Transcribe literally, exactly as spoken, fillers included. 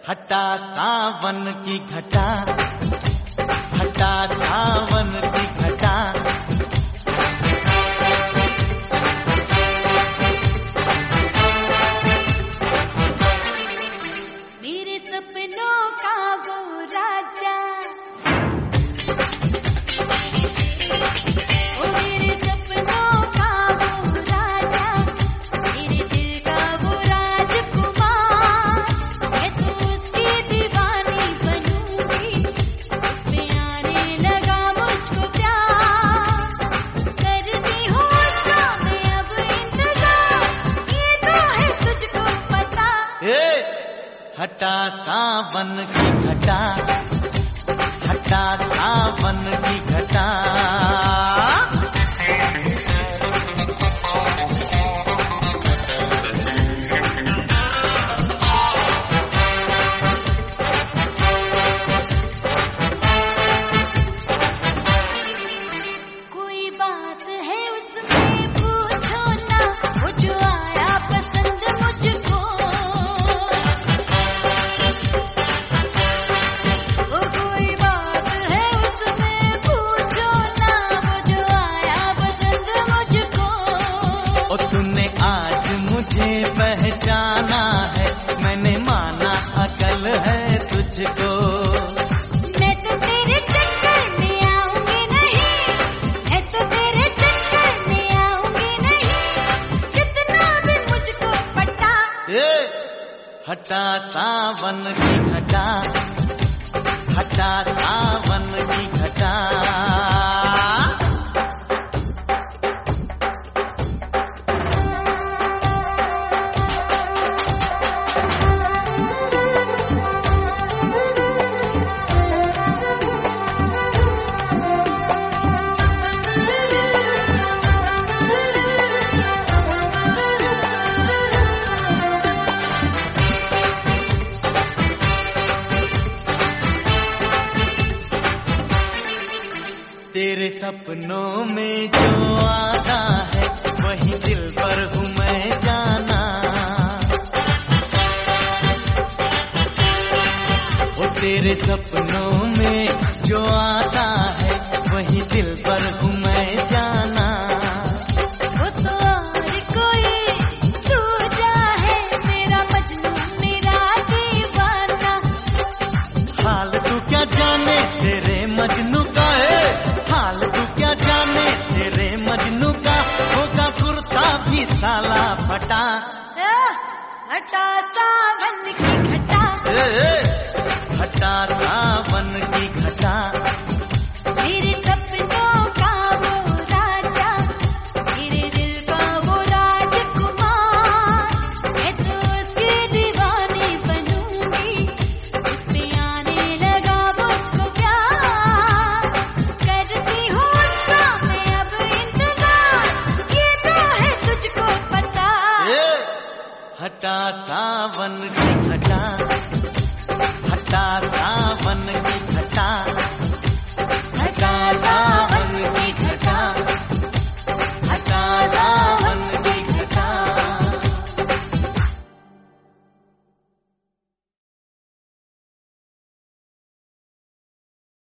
हटा सावन की घटा, हटा सावन की घटा। मेरे सपनों का वो राजा, ओ मेरे सपनों का वो राजा, मेरे दिल का वो राजकुमार, मैं तो उसकी दीवानी बनूंगी, उसपे आने लगा मुझको प्यार, करती हूँ उसका मैं अब इंतजार, ये तो है तुझको पता। ए हटा सावन की घटा, हटा सावन की घटा। कोई बात है उसमें पूछो ना, वो जो आया पसंद मुझको, वो कोई बात है उसमें पूछो ना, वो जो आया पसंद मुझको। ओ तूने आज मुझे पहचाना है, मैंने माना अकल है तुझको। मैं तो तेरे चक्कर में आऊंगी नहीं, मैं तो तेरे चक्कर में आऊंगी नहीं, कितना भी मुझको पटा। ए हटा सावन की घटा, हटा सावन की घटा। तेरे सपनों में जो आता है, वही दिल पर हूँ मैं जाना। वो तेरे सपनों में जो आता है, वही दिल पर हूँ मैं जाना। वो तो और कोई दूजा है, मेरा मजनू मेरा दीवाना। हाल तू क्या जाने तेरे मजनू का है, हाल तू क्या जाने तेरे मजनू का, होगा कुर्ता भी साला फटा। आह, हटा सावन की घटा, ए, ए, हटा सावन की घटा। मेरे सपनों का वो राजा, मेरे दिल का वो राजकुमार, मैं तो उसकी दीवानी बनूंगी, उसपे आने लगा मुझको प्यार, करती हूँ उसका मैं अब इंतजार, ये तो है तुझको पता। ए, हटा सावन की घटा, हटा सावन की घटा, हटा सावन